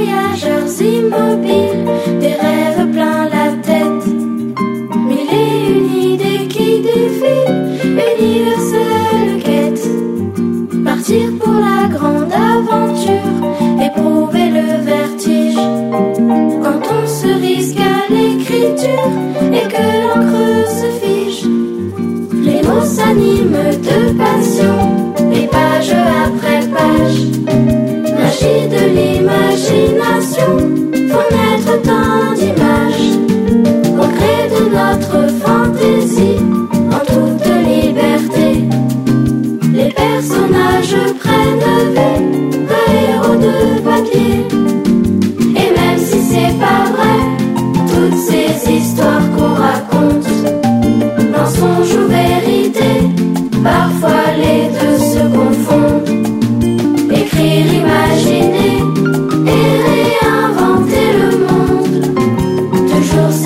voyageurs immobiles, des rêves plein la tête. Mille et une idées qui défilent, universelle quête. Partir pour la grande aventure, éprouver le vertige. Quand on se risque à l'écriture et que l'encre se fige, les mots s'animent de passion, et page après page. Magie de l'imagination font naître tant d'images. On crée de notre fantaisie en toute liberté. Les personnages prennent vie, héros de papier. Et même si c'est pas vrai, toutes ces histoires qu'on raconte, mensonges ou vérité, parfois les deux se confondent. Écrire, imaginer et réinventer le monde, toujours